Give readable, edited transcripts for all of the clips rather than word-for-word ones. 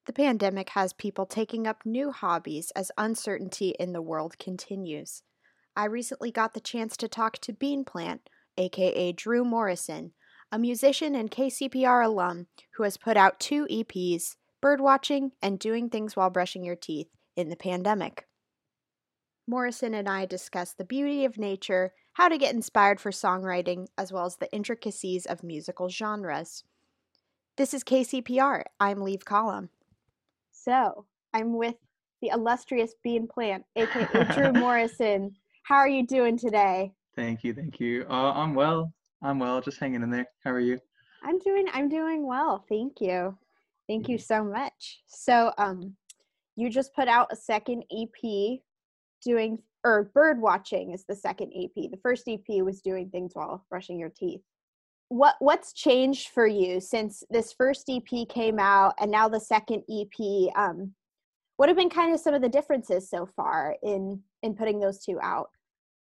The pandemic has people taking up new hobbies as uncertainty in the world continues. I recently got the chance to talk to Beanplant, aka Drew Morrison, a musician and KCPR alum who has put out 2 EPs, Birdwatching and Doing Things While Brushing Your Teeth, in the pandemic. Morrison and I discuss the beauty of nature, how to get inspired for songwriting, as well as the intricacies of musical genres. This is KCPR. I'm Leave Column. So, I'm with the illustrious Beanplant, aka Drew Morrison. How are you doing today? Thank you. I'm well. Just hanging in there. How are you? I'm doing well. Thank you. Thank you so much. So, you just put out a second EP bird watching is the second EP. The first EP was Doing Things While Brushing Your Teeth. What's changed for you since this first EP came out and now the second EP? What have been kind of some of the differences so far in putting those two out?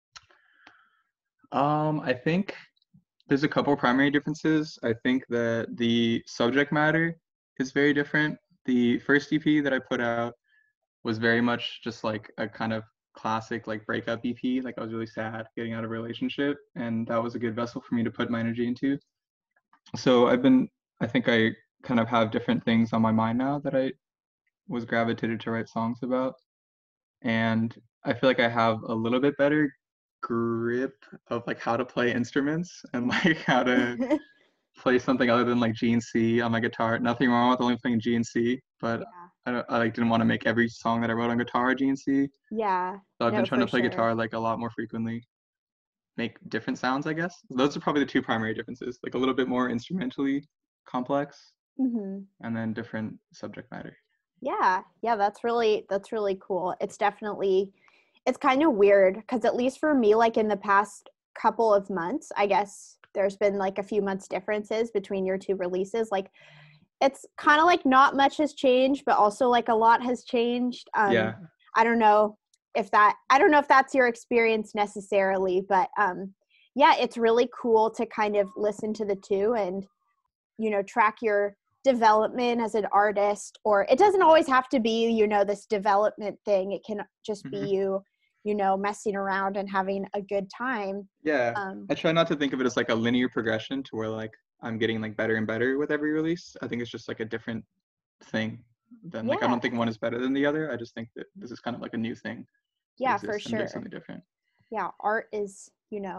I think there's a couple primary differences. I think that the subject matter is very different. The first EP that I put out was very much just like a kind of classic like breakup EP. Like I was really sad getting out of a relationship, and that was a good vessel for me to put my energy into. So I think I kind of have different things on my mind now that I was gravitated to write songs about. And I feel like I have a little bit better grip of like how to play instruments and like how to play something other than like G and C on my guitar. Nothing wrong with only playing G and C, but I like didn't want to make every song that I wrote on guitar G and C. Yeah. So I've been No, trying for to play sure. guitar like a lot more frequently, make different sounds, I guess. Those are probably the two primary differences, like a little bit more instrumentally complex Mm-hmm. and then different subject matter. Yeah, that's really cool. It's kind of weird because at least for me, like in the past couple of months, I guess there's been like a few months differences between your two releases. Like it's kind of like not much has changed, but also like a lot has changed. Yeah. I don't know if that's your experience necessarily, but yeah, it's really cool to kind of listen to the two and track your development as an artist. Or it doesn't always have to be this development thing. It can just be you messing around and having a good time. Yeah, I try not to think of it as like a linear progression to where like I'm getting like better and better with every release. I think it's just like a different thing than like I don't think one is better than the other. I just think that this is kind of like a new thing to Yeah, for exist and doing sure. something different. Yeah, art is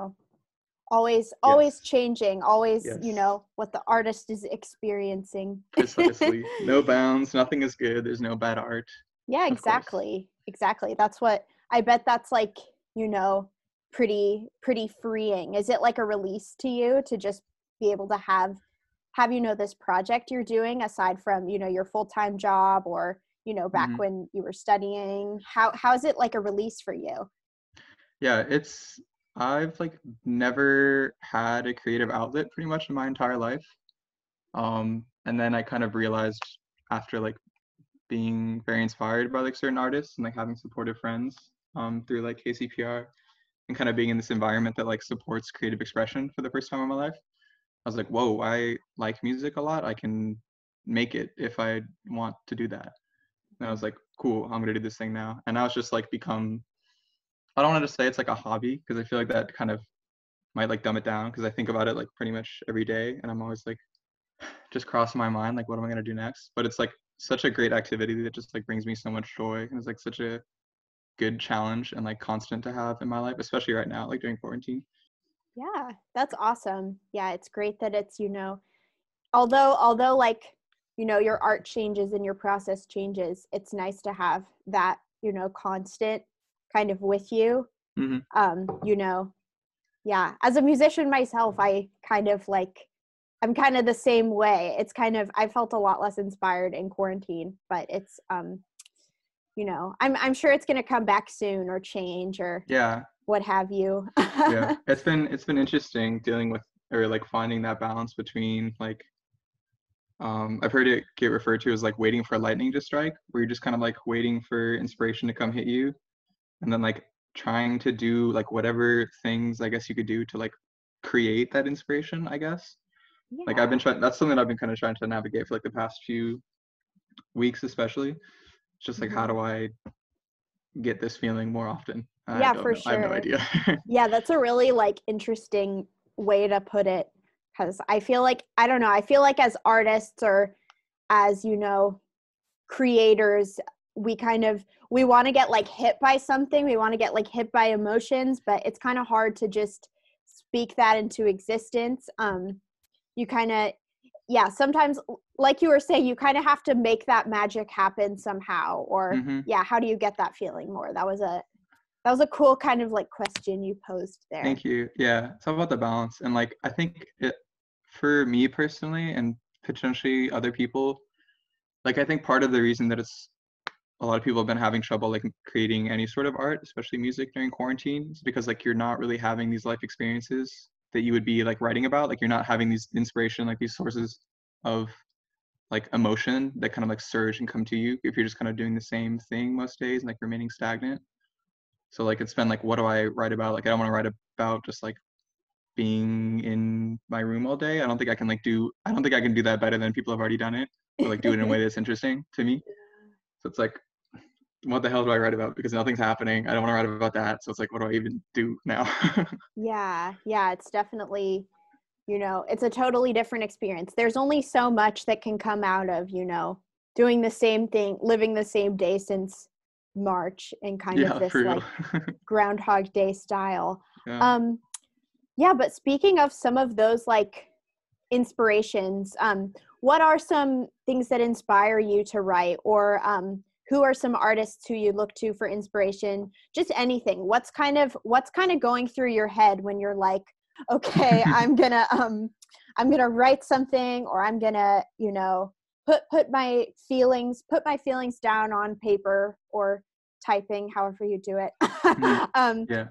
always changing, always what the artist is experiencing. Precisely. No bounds, nothing is good, there's no bad art. Yeah, exactly. That's what I bet that's like pretty freeing. Is it like a release to you to just be able to have this project you're doing aside from your full-time job or back when you were studying? How is it like a release for you? Yeah, I've like never had a creative outlet pretty much in my entire life. And then I kind of realized after like being very inspired by like certain artists and like having supportive friends through like KCPR and kind of being in this environment that like supports creative expression for the first time in my life. I was like, whoa, I like music a lot. I can make it if I want to do that. And I was like, cool, I'm gonna do this thing now. And now it's just like I don't want to say it's like a hobby because I feel like that kind of might like dumb it down because I think about it like pretty much every day and I'm always like just crossing my mind like what am I gonna do next? But it's like such a great activity that just like brings me so much joy and it's like such a good challenge and like constant to have in my life, especially right now, like during quarantine. Yeah, that's awesome. Yeah, it's great that it's although like your art changes and your process changes, it's nice to have that constant kind of with you. Yeah, as a musician myself, I kind of like I'm kind of the same way. It's kind of I felt a lot less inspired in quarantine, but it's I'm sure it's going to come back soon or change or what have you. Yeah, it's been interesting dealing with or like finding that balance between like I've heard it get referred to as like waiting for lightning to strike, where you're just kind of like waiting for inspiration to come hit you, and then like trying to do like whatever things I guess you could do to like create that inspiration, I guess. Like I've been trying, that's something I've been kind of trying to navigate for like the past few weeks especially. It's just like, how Mhm. do I get this feeling more often? I Yeah, don't for know. I have no sure. idea. Yeah, that's a really like interesting way to put it, because I feel like, I don't know, I feel like as artists, or as, creators, we want to get like hit by something, we want to get like hit by emotions, but it's kind of hard to just speak that into existence. You kind of, yeah, sometimes, like you were saying, you kind of have to make that magic happen somehow, or hmm yeah, how do you get that feeling more? That was a cool kind of like question you posed there. Thank you. Yeah, it's all about the balance. And like, I think for me personally, and potentially other people, like, I think part of the reason that it's a lot of people have been having trouble like creating any sort of art, especially music during quarantine, is because like you're not really having these life experiences that you would be like writing about. Like you're not having these inspiration, like these sources of like emotion that kind of like surge and come to you if you're just kind of doing the same thing most days and like remaining stagnant. So like it's been like, what do I write about? Like I don't want to write about just like being in my room all day. I don't think I can do that better than people have already done it, or like do it in a way that's interesting to me. So it's like, what the hell do I write about? Because nothing's happening. I don't want to write about that. So it's like, what do I even do now? Yeah, it's definitely, it's a totally different experience. There's only so much that can come out of, doing the same thing, living the same day since March, in kind of Yeah, this for real. like Groundhog Day style. Yeah. Um, yeah, but speaking of some of those like inspirations, what are some things that inspire you to write, or who are some artists who you look to for inspiration? Just anything. What's kind of going through your head when you're like, okay, I'm gonna write something, or I'm gonna, put my feelings down on paper, or typing, however you do it. Mhm. Yeah.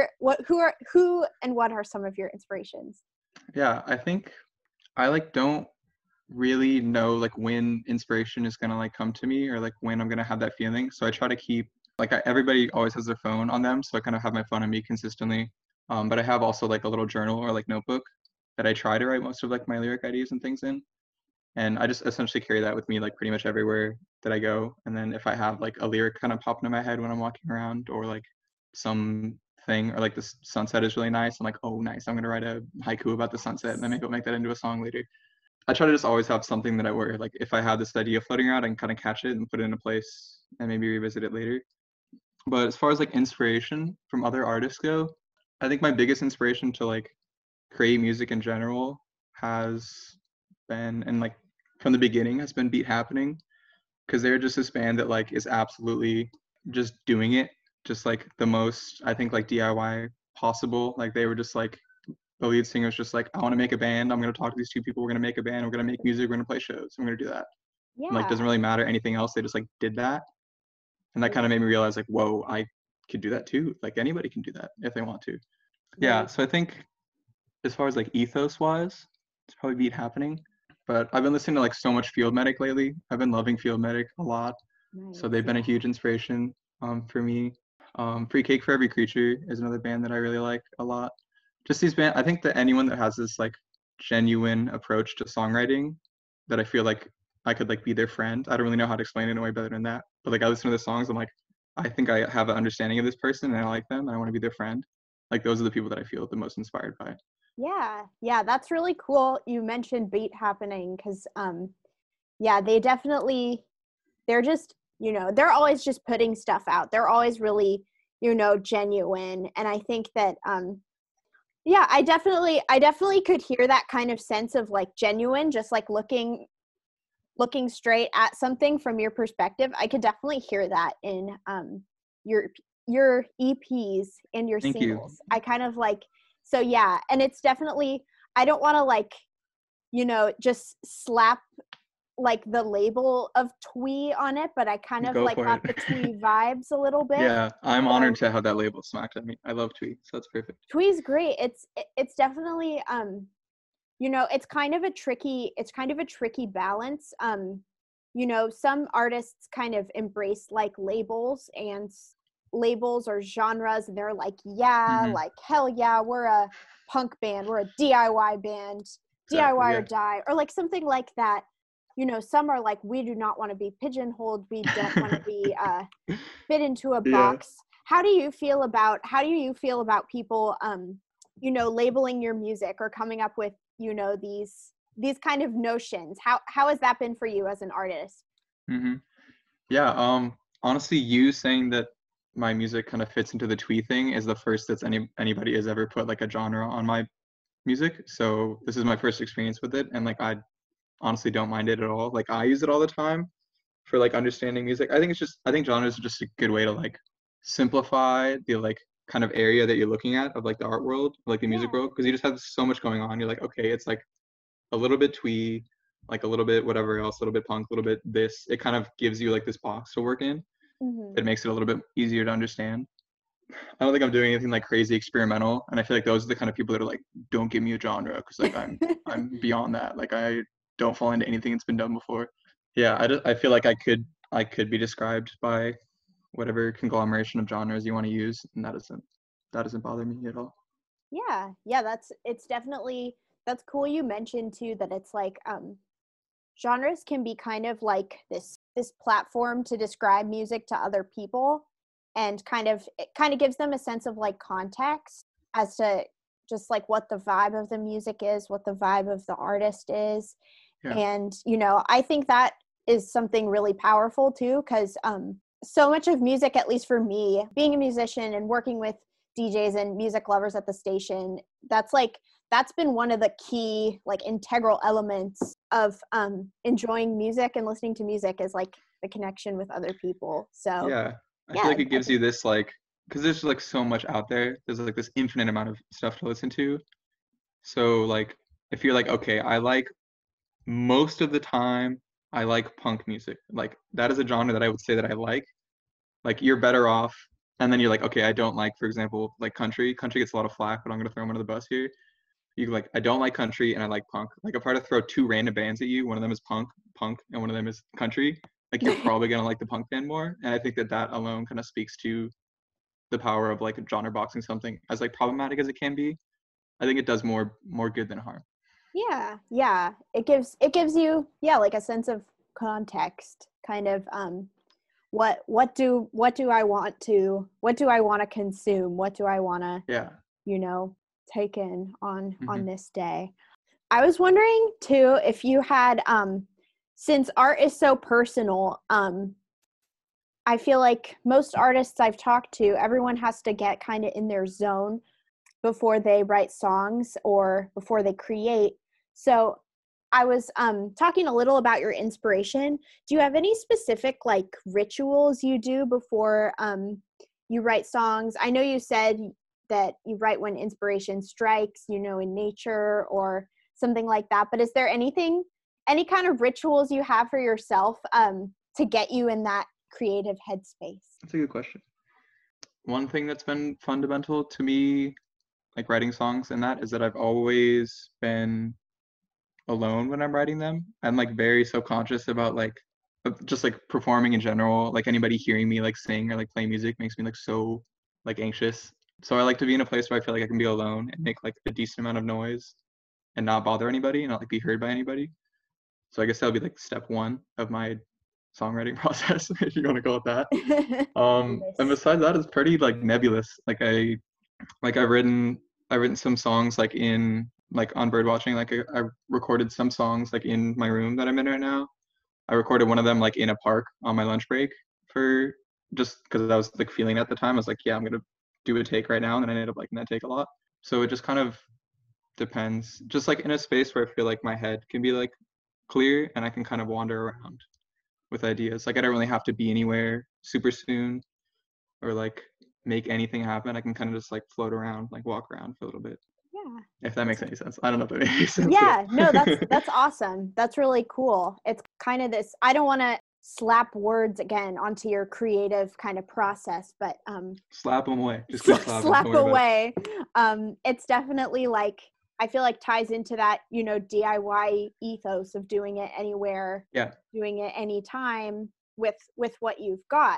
Who and what are some of your inspirations? Yeah. I think I like don't really know like when inspiration is gonna like come to me or like when I'm gonna have that feeling. So I try to keep like everybody always has their phone on them, so I kind of have my phone on me consistently. But I have also like a little journal or like notebook that I try to write most of like my lyric ideas and things in. And I just essentially carry that with me like pretty much everywhere that I go. And then if I have like a lyric kind of pop into my head when I'm walking around, or like some thing, or like the sunset is really nice, I'm like, oh nice, I'm gonna write a haiku about the sunset and then maybe I'll make that into a song later. I try to just always have something that I work like if I have this idea floating around, I can kind of catch it and put it in a place and maybe revisit it later. But as far as like inspiration from other artists go, I think my biggest inspiration to like create music in general has been, and like from the beginning has been, Beat Happening, because they're just this band that like is absolutely just doing it, just like the most, I think, like DIY possible. Like they were just like, the lead singer was just like, I want to make a band. I'm going to talk to these two people. We're going to make a band. We're going to make music. We're going to play shows. I'm going to do that. And like, doesn't Yeah. really matter anything else. They just like did that. And that kind Yeah. of made me realize like, whoa, I could do that too. Like anybody can do that if they want to. Yeah. Right. So I think as far as like ethos wise, it's probably Beat Happening. But I've been listening to like so much Field Medic lately. I've been loving Field Medic a lot. So Nice. they've been a Yeah. huge inspiration for me. Free Cake for Every Creature is another band that I really like a lot. Just these band, I think that anyone that has this like genuine approach to songwriting, that I feel like I could like be their friend. I don't really know how to explain it in a way better than that. But like I listen to the songs, I'm like, I think I have an understanding of this person and I like them and I want to be their friend. Like those are the people that I feel the most inspired by. Yeah, that's really cool. You mentioned Beat Happening, because yeah, they're just, they're always just putting stuff out. They're always really, genuine. And I think that yeah, I definitely could hear that kind of sense of like genuine, just like looking straight at something from your perspective. I could definitely hear that in your your EPs and your Thank you. singles. I kind of like, so yeah, and it's definitely, I don't want to like, just slap like the label of twee on it, but I kind of Go like for got it. the twee vibes a little bit. Yeah, I'm honored So to have that label smacked at me. I love Tweet, so that's perfect. twee's great. It's definitely it's kind of a tricky balance. Some artists kind of embrace like labels or genres, and they're like, yeah, hmm like hell yeah, we're a punk band, we're a DIY band, Exactly. DIY or Yeah. die, or like something like that. some are like, we do not want to be pigeonholed. We don't want to be fit into a Yeah. box. How do you feel about people, labeling your music or coming up with, these kind of notions? How has that been for you as an artist? hmm Yeah. Honestly, you saying that my music kind of fits into the twee thing is the first that's anybody has ever put like a genre on my music. So this is my first experience with it, and like I honestly don't mind it at all. Like I use it all the time for like understanding music. I think genres are just a good way to like simplify the like kind of area that you're looking at of like the art world, like the music Yeah. world, because you just have so much going on. You're like, okay, it's like a little bit twee, like a little bit whatever else, a little bit punk, a little bit this. It kind of gives you like this box to work in. Hmm. It makes it a little bit easier to understand. I don't think I'm doing anything like crazy experimental, and I feel like those are the kind of people that are like, don't give me a genre because like I'm beyond that. Like I don't fall into anything that's been done before. Yeah, I feel like I could be described by whatever conglomeration of genres you want to use, and that doesn't bother me at all. Yeah, it's definitely, that's cool. You mentioned too that it's like, genres can be kind of like this platform to describe music to other people, and it kind of gives them a sense of like context as to just like what the vibe of the music is, what the vibe of the artist is. Yeah, And I think that is something really powerful too, because so much of music, at least for me, being a musician and working with DJs and music lovers at the station, that's been one of the key like integral elements of enjoying music and listening to music, is like the connection with other people. So yeah. I feel yeah, like it I gives think. you this like because there's like so much out there. There's like this infinite amount of stuff to listen to. So like if you're like, okay, I like most of the time I like punk music. Like that is a genre that I would say that I like. Like you're better off. And then you're like, okay, I don't like, for example, like country. Country gets a lot of flack, but I'm gonna throw them under the bus here. You like, I don't like country and I like punk. Like if I were to throw two random bands at you, one of them is punk, and one of them is country. Like you're probably gonna like the punk band more. And I think that that alone kind of speaks to the power of like genre boxing something as like problematic as it can be. I think it does more good than harm. Yeah, it gives you, yeah, like a sense of context, kind of, what do I want to consume, what do I want to Yeah. you know take in on hmm this day. I was wondering too if you had, since art is so personal, I feel like most artists I've talked to, everyone has to get kind of in their zone before they write songs or before they create. So I was talking a little about your inspiration. Do you have any specific like rituals you do before you write songs? I know you said that you write when inspiration strikes, in nature or something like that. But is there any kind of rituals you have for yourself, to get you in that creative headspace? That's a good question. One thing that's been fundamental to me, like writing songs and that, is that I've always been alone when I'm writing them. I'm like very subconscious about like just like performing in general. Like anybody hearing me like sing or like play music makes me like so like anxious. So I like to be in a place where I feel like I can be alone and make like a decent amount of noise and not bother anybody and not like be heard by anybody. So I guess that'll be like step one of my songwriting process, if you want to call it that. And Nice. besides that, it's pretty like nebulous. Like I've written some songs like in like on bird watching. Like I recorded some songs like in my room that I'm in right now. I recorded one of them like in a park on my lunch break for just because I was like feeling it at the time. I was like, yeah, I'm gonna do a take right now, and then I ended up liking that take a lot. So it just kind of depends. Just like in a space where I feel like my head can be like clear and I can kind of wander around with ideas. Like I don't really have to be anywhere super soon or like make anything happen. I can kind of just like float around, like walk around for a little bit. Yeah. If that That's makes any sense. I don't know if that makes any sense at all. Yeah, no, that's awesome. That's really cool. It's kind of this, I don't want to slap words again onto your creative kind of process, but Slap them away. Just keep slapping. Don't slap worry about it. away. It's definitely like, I feel like ties into that, DIY ethos of doing it anywhere, Yeah. doing it anytime with what you've got.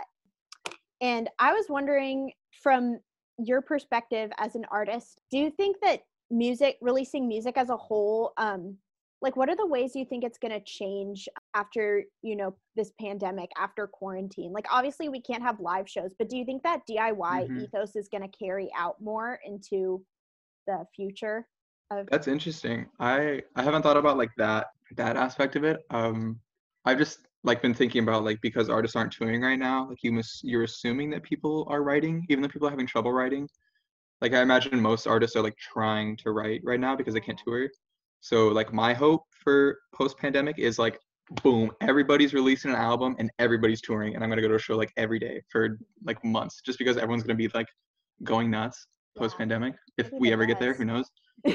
And I was wondering, from your perspective as an artist, do you think that releasing music as a whole, like what are the ways you think it's going to change after, this pandemic, after quarantine? Like, obviously we can't have live shows, but do you think that DIY Hmm. ethos is going to carry out more into the future of? That's interesting. I haven't thought about like that aspect of it. I've just like been thinking about like because artists aren't touring right now, like you're assuming that people are writing, even though people are having trouble writing. Like I imagine most artists are like trying to write right now because they can't tour. So like my hope for post-pandemic is like boom, everybody's releasing an album and everybody's touring and I'm gonna go to a show like every day for like months just because everyone's gonna be like going nuts Yeah, post-pandemic. If maybe we the ever get there, who best. knows?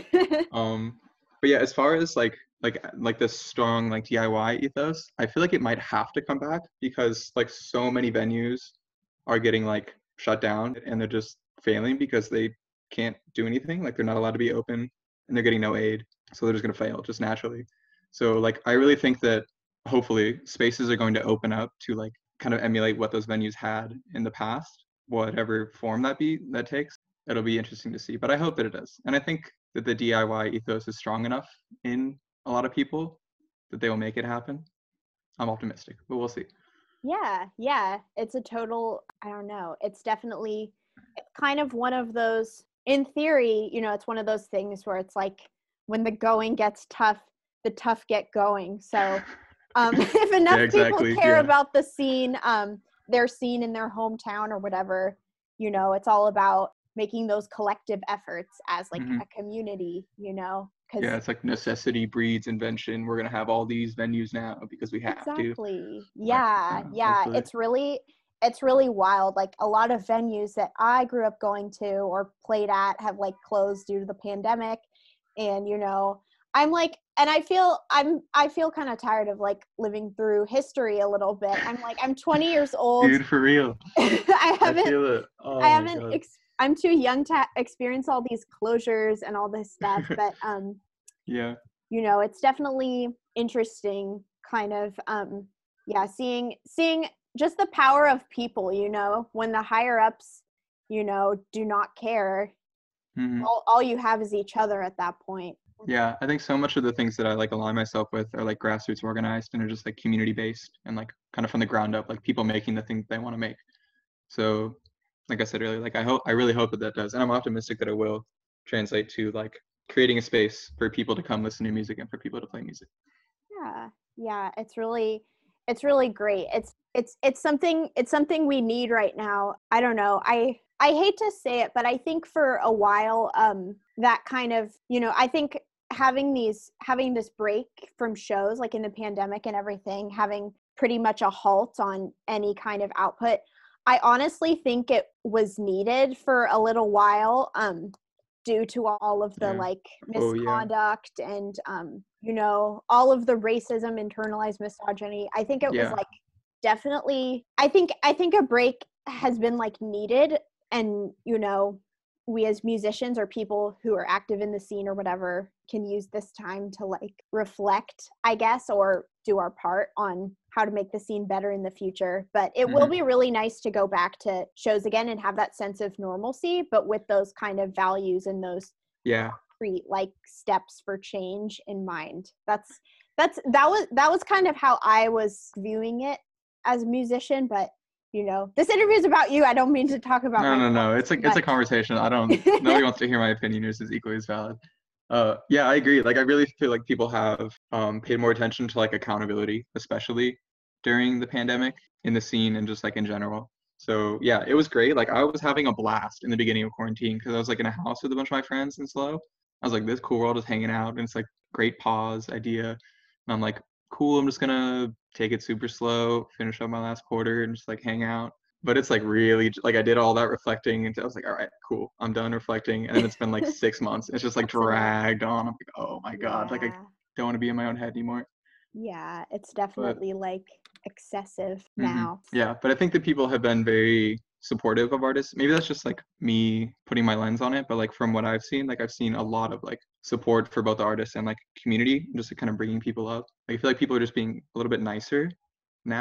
But yeah, as far as like this strong like DIY ethos, I feel like it might have to come back because like so many venues are getting like shut down and they're just failing because they can't do anything. Like they're not allowed to be open and they're getting no aid. So they're just gonna fail just naturally. So like I really think that hopefully spaces are going to open up to like kind of emulate what those venues had in the past, whatever form that takes. It'll be interesting to see. But I hope that it does. And I think that the DIY ethos is strong enough in a lot of people that they will make it happen. I'm optimistic, but we'll see. Yeah, yeah. It's a total, I don't know. It's definitely it's kind of one of those, in theory, it's one of those things where it's like when the going gets tough, the tough get going. So if Yeah, enough people exactly. care Yeah. about the scene, their scene in their hometown or whatever, it's all about making those collective efforts as like Hmm. a community, because Yeah, it's like necessity breeds invention. We're gonna have all these venues now because we have to. exactly. Like, Yeah, yeah. hopefully. It's really wild. Like a lot of venues that I grew up going to or played at have like closed due to the pandemic. And I'm like, and I feel kind of tired of like living through history a little bit. I'm like, I'm 20 years old. Dude, for real. I I haven't feel it. I Oh my haven't God. I'm too young to experience all these closures and all this stuff, but Yeah. it's definitely interesting kind of yeah, seeing just the power of people, when the higher ups, do not care. Hmm. All you have is each other at that point. Yeah, I think so much of the things that I like align myself with are like grassroots organized and are just like community based and like kind of from the ground up, like people making the things they want to make. So, like I said earlier, like I really hope that that does, and I'm optimistic that it will translate to like creating a space for people to come listen to music and for people to play music. Yeah. Yeah, it's really great. It's something we need right now. I don't know. I hate to say it, but I think for a while that kind of, I think having this break from shows like in the pandemic and everything, having pretty much a halt on any kind of output, I honestly think it was needed for a little while due to all of the Yeah. like Oh yeah. misconduct and all of the racism, internalized misogyny. I think it was Yeah. like definitely, I think a break has been like needed, and we as musicians or people who are active in the scene or whatever can use this time to like reflect, I guess, or do our part on how to make the scene better in the future. But it will Hmm. be really nice to go back to shows again and have that sense of normalcy, but with those kind of values and those Yeah. concrete like steps for change in mind. That was kind of how I was viewing it as a musician, but this interview is about you. I don't mean to talk about No, no, myself no. too It's a much. conversation. I don't. Nobody wants to hear my opinion. Yours is equally as valid. Yeah, I agree. Like, I really feel like people have paid more attention to like accountability, especially during the pandemic in the scene and just like in general. So yeah, it was great. Like, I was having a blast in the beginning of quarantine because I was like in a house with a bunch of my friends and slow. I was like, this cool world is hanging out, and it's like great pause idea. And I'm like, cool. I'm just gonna take it super slow, finish up my last quarter, and just like hang out, but it's like really like I did all that reflecting and I was like, all right, cool, I'm done reflecting. And then it's been like 6 months. It's just like That's enough. dragged on. I'm like, oh my God, like I Yeah. don't want to be in my own head anymore. Yeah, it's But definitely like excessive hmm, now. yeah, but I think that people have been very supportive of artists. Maybe that's just like me putting my lens on it, but like from what I've seen, like I've seen a lot of like support for both the artists and like community, just like kind of bringing people up. Like, I feel like people are just being a little bit nicer now.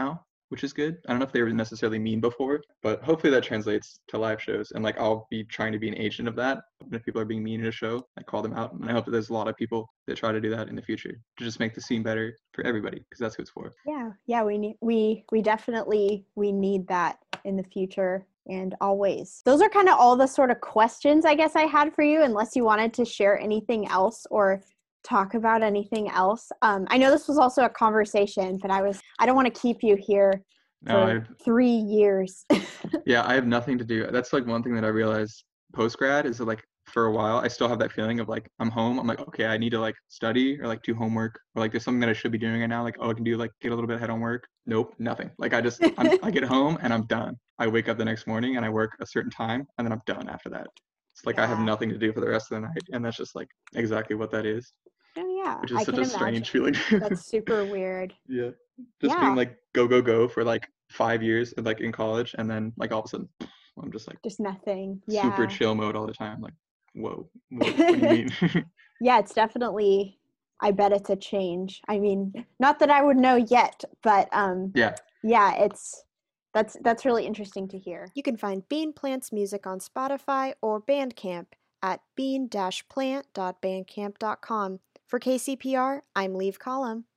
which is good. I don't know if they were necessarily mean before, but hopefully that translates to live shows. And like I'll be trying to be an agent of that. And if people are being mean in a show, I call them out. And I hope that there's a lot of people that try to do that in the future to just make the scene better for everybody, because that's what it's for. Yeah, we definitely we need that in the future and always. Those are kind of all the sort of questions I guess I had for you, unless you wanted to share anything else or talk about anything else. I know this was also a conversation, but I don't want to keep you here No, for 3 years. yeah, I have nothing to do. That's like one thing that I realized post grad is that like for a while I still have that feeling of like I'm home. I'm like, okay, I need to like study or like do homework or like there's something that I should be doing right now. Like, oh, I can do like get a little bit ahead on work. Nope, nothing. Like I get home and I'm done. I wake up the next morning and I work a certain time and then I'm done after that. It's like I have Yeah. nothing to do for the rest of the night, and that's just like exactly what that is, Oh yeah, which is I such can a imagine. strange feeling. That's super weird. Yeah, just being Yeah, like go go go for like 5 years like in college, and then like all of a sudden I'm just like just nothing. super Yeah. chill mode all the time. Like, whoa, what do you mean? Yeah, it's definitely, I bet it's a change. I mean, not that I would know yet, but Yeah. yeah, that's really interesting to hear. You can find Bean Plant's music on Spotify or Bandcamp at bean-plant.bandcamp.com. For KCPR, I'm Leave Column.